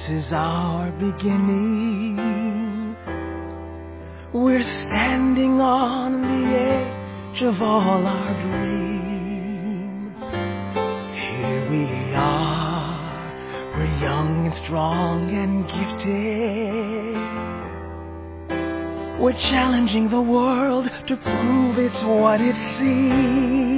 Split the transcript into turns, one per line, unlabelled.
This is our beginning. We're standing on the edge of all our dreams. Here we are, we're young and strong and gifted. We're challenging the world to prove it's what it seems.